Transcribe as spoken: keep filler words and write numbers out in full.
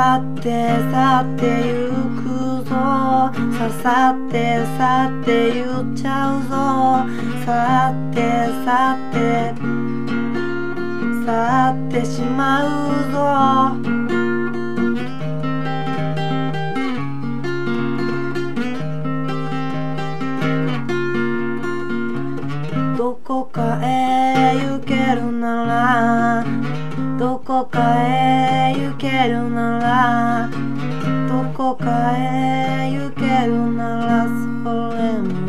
去って去ってゆくぞ、ささって去って言っちゃうぞ、去って去って去ってしまうぞ。どこかへ行けるなら、どこかへ行けるなら、どこかへ行けるなら、それも